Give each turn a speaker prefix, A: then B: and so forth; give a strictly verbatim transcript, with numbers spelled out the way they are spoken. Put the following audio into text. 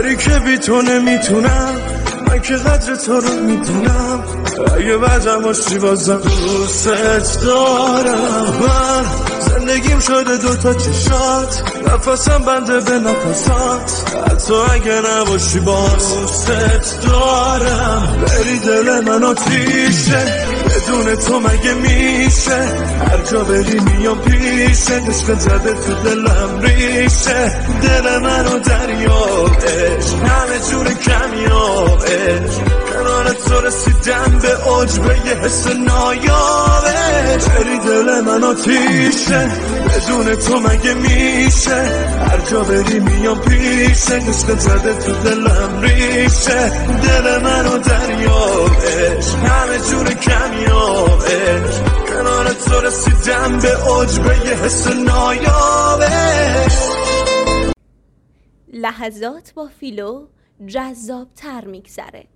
A: داری که بی تو نمیتونم، من که قدر تو رو میدونم، اگه بعدم باشی بازم دوست دارم. من زندگیم شده دوتا چشات، نفسم بنده به نفسات، حتی اگه نباشی باز دوست دارم. بری دل من آتیشه، بدون تو مگه میشه، هر جا بری میام پیشه، عشق زده تو دلم ریشه، دل منو دریابش، همه جور کمیابش، کنار تو رسیدم به عجبه یه حس نایابش. بری دل من آتیشه، بدون تو مگه میشه، هر جا بری میام پیشه، عشق زده تو دلم ریشه، دل منو دریابش، همه جور کمیابش، کنار تو رسیدم به عجبه یه حس نایابش.
B: لحظات با فیلو جذاب تر میگذره.